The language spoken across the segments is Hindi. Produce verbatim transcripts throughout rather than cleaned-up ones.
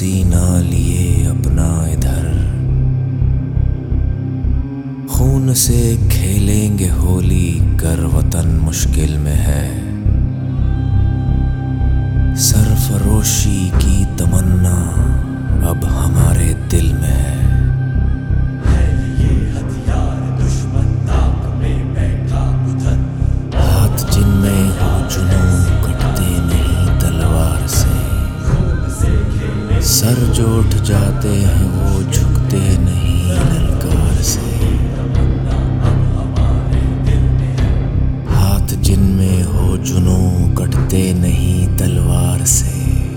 सीना लिए अपना इधर, खून से खेलेंगे होली कर वतन मुश्किल में है। सरफरोशी की तमन्ना अब हमारे दिल में है। हाथ जिनमें हो जुनून कटते नहीं तलवार से, सर जो उठ जाते हैं वो झुकते नहीं ललकार से। हाथ जिनमें हो जुनून कटते नहीं तलवार से,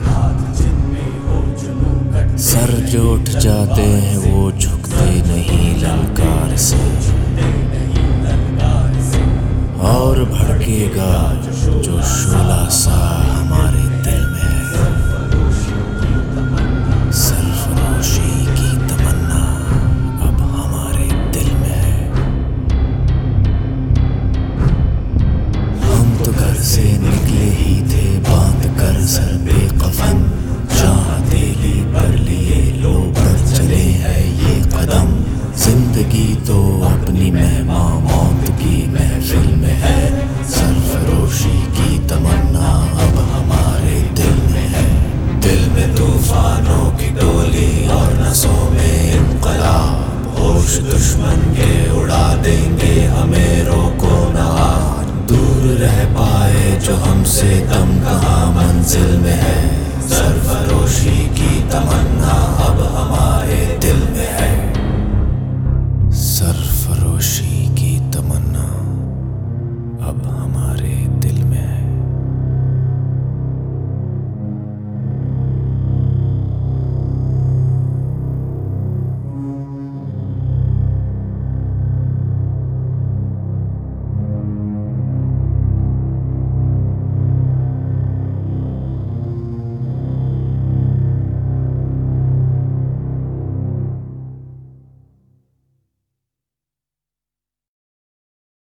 सर जो उठ जाते हैं वो झुकते नहीं ललकार से। और भड़केगा जो शोला सा हमारे दिल में है। सरफरोशी की तमन्ना अब हमारे दिल में है। हम तो घर से निकले ही थे बांध कर सर पे कफन, जहाँ दिली पर लिए लो बढ़ चले हैं ये कदम। जिंदगी तो अपनी मेहमान मौत की महफिल में है। सरफरोशी की तमन्ना अब हमारे दिल में है। दिल में तूफानों की टोली और नसों में इनकलाब, होश दुश्मन के उड़ा देंगे हमें रोको ना। दूर रह पाए जो हमसे दम कहाँ मंजिल में है। सरफरोशी की तमन्ना अब हमारे दिल में है। सरफरोशी की तमन्ना अब हमारे